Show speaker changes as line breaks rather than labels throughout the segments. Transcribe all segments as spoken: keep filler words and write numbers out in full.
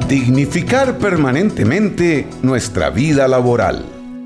Dignificar permanentemente nuestra vida laboral.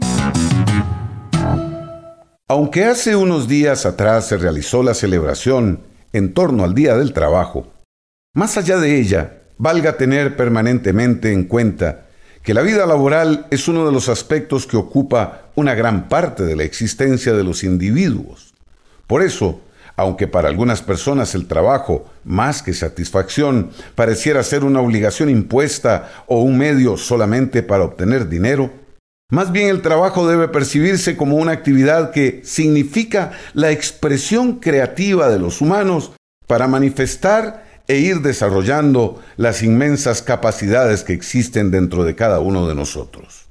Aunque hace unos días atrás se realizó la celebración en torno al Día del Trabajo, más allá de ella, valga tener permanentemente en cuenta que la vida laboral es uno de los aspectos que ocupa una gran parte de la existencia de los individuos. Por eso, aunque para algunas personas el trabajo, más que satisfacción, pareciera ser una obligación impuesta o un medio solamente para obtener dinero, más bien el trabajo debe percibirse como una actividad que significa la expresión creativa de los humanos para manifestar e ir desarrollando las inmensas capacidades que existen dentro de cada uno de nosotros.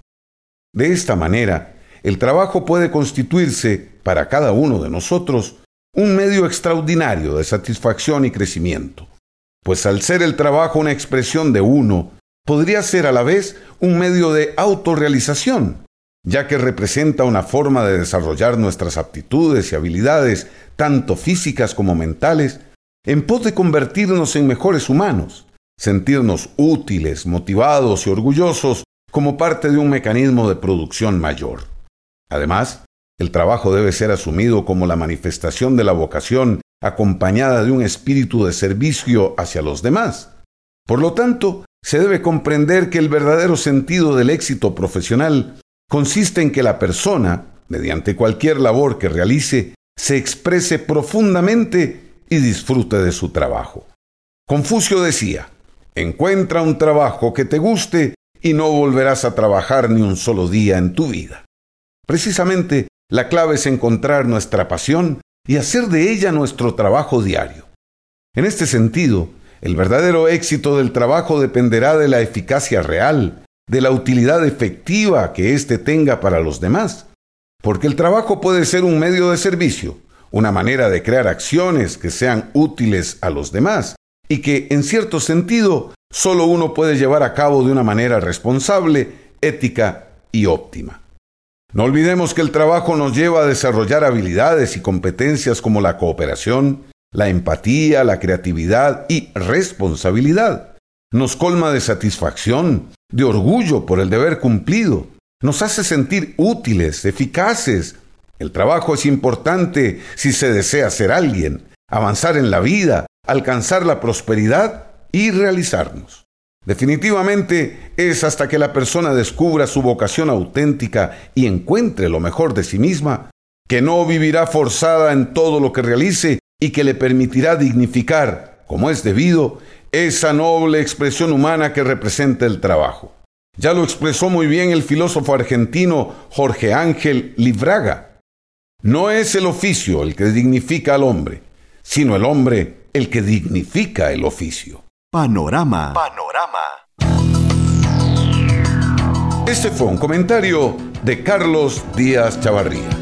De esta manera, el trabajo puede constituirse, para cada uno de nosotros, un medio extraordinario de satisfacción y crecimiento, pues al ser el trabajo una expresión de uno, podría ser a la vez un medio de autorrealización, ya que representa una forma de desarrollar nuestras aptitudes y habilidades, tanto físicas como mentales, en pos de convertirnos en mejores humanos, sentirnos útiles, motivados y orgullosos como parte de un mecanismo de producción mayor. Además, el trabajo debe ser asumido como la manifestación de la vocación acompañada de un espíritu de servicio hacia los demás. Por lo tanto, se debe comprender que el verdadero sentido del éxito profesional consiste en que la persona, mediante cualquier labor que realice, se exprese profundamente y disfrute de su trabajo. Confucio decía: encuentra un trabajo que te guste y no volverás a trabajar ni un solo día en tu vida. Precisamente, la clave es encontrar nuestra pasión y hacer de ella nuestro trabajo diario. En este sentido, el verdadero éxito del trabajo dependerá de la eficacia real, de la utilidad efectiva que éste tenga para los demás, porque el trabajo puede ser un medio de servicio, una manera de crear acciones que sean útiles a los demás y que, en cierto sentido, solo uno puede llevar a cabo de una manera responsable, ética y óptima. No olvidemos que el trabajo nos lleva a desarrollar habilidades y competencias como la cooperación, la empatía, la creatividad y responsabilidad. Nos colma de satisfacción, de orgullo por el deber cumplido. Nos hace sentir útiles, eficaces. El trabajo es importante si se desea ser alguien, avanzar en la vida, alcanzar la prosperidad y realizarnos. Definitivamente es hasta que la persona descubra su vocación auténtica y encuentre lo mejor de sí misma, que no vivirá forzada en todo lo que realice y que le permitirá dignificar, como es debido, esa noble expresión humana que representa el trabajo. Ya lo expresó muy bien el filósofo argentino Jorge Ángel Livraga. No es el oficio el que dignifica al hombre, sino el hombre el que dignifica el oficio.
Panorama.
Panorama.
Este fue un comentario de Carlos Díaz Chavarría.